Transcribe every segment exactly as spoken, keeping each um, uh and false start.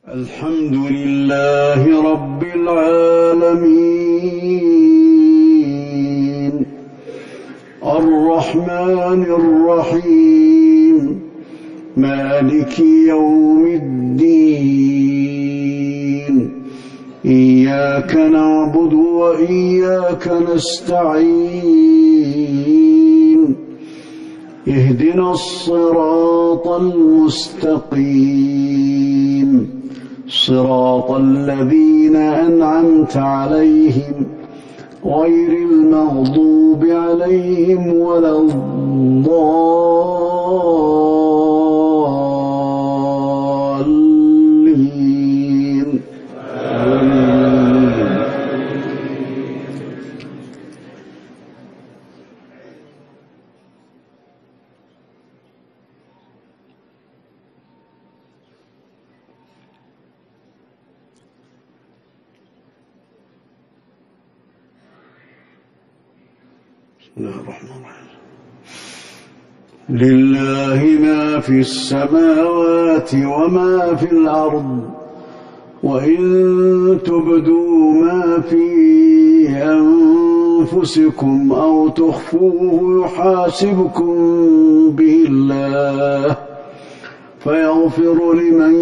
الحمد لله رب العالمين الرحمن الرحيم مالك يوم الدين إياك نعبد وإياك نستعين اهدنا الصراط المستقيم صراط الذين أنعمت عليهم غير المغضوب عليهم ولا الضالين آمين. بسم الله الرحمن الرحيم. لله ما في السماوات وما في الأرض وإن تبدوا ما في أنفسكم أو تخفوه يحاسبكم به الله فيغفر لمن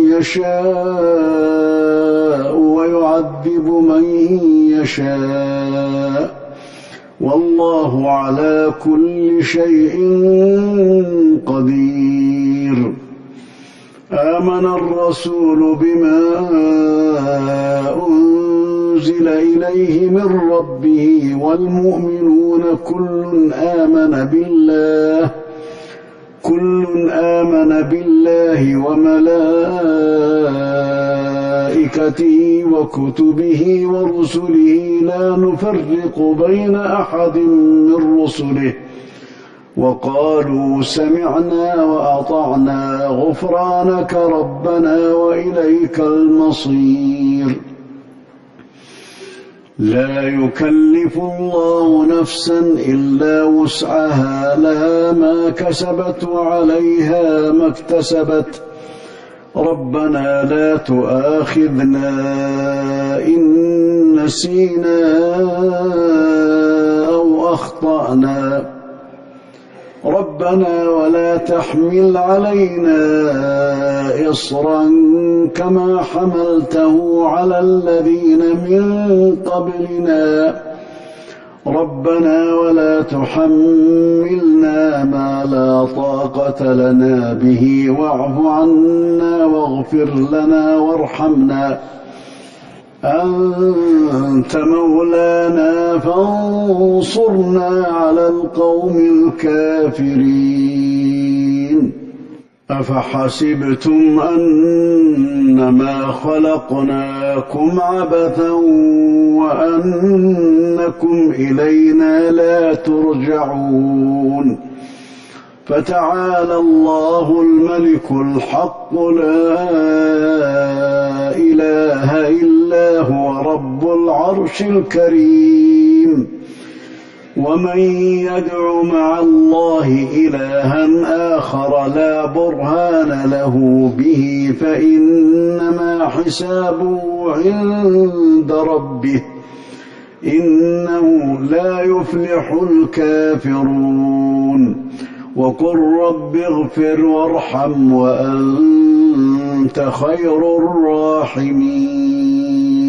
يشاء ويعذب من يشاء والله على كل شيء قدير. آمن الرسول بما أنزل إليه من ربه والمؤمنون كل آمن بالله كل آمن بالله وملائكته وكتبه ورسله لا نفرق بين أحد من رسله وقالوا سمعنا وأطعنا غفرانك ربنا وإليك المصير. لا يكلف الله نفسا إلا وسعها لها ما كسبت وعليها ما اكتسبت ربنا لا تؤاخذنا إن نسينا أو أخطأنا ربنا ولا تحمل علينا إصرا كما حملته على الذين من قبلنا ربنا ولا تحملنا ما لا طاقة لنا به واعف عنا واغفر لنا وارحمنا أنت مولانا فانصرنا على القوم الكافرين. أفحسبتم أنما خلقناكم عبثا وأنكم إلينا لا ترجعون فتعالى الله الملك الحق لا إله إلا هو رب العرش الكريم. ومن يدع مع الله إلها آخر لا برهان له به فإنما حسابه عند ربه إنه لا يفلح الكافرون. وقل رب اغفر وارحم وأنت خير الراحمين.